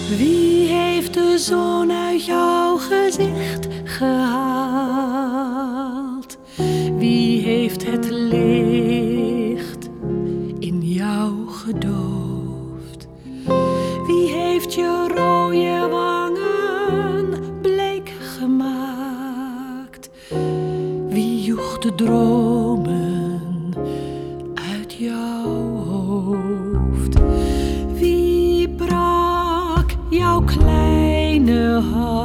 Wie heeft de zon uit jouw gezicht gehaald? Wie heeft het licht in jou gedoofd? Wie heeft je rode wangen bleek gemaakt? Wie joeg de dromen uit jouw hoofd? Wie brak jouw kleine hart?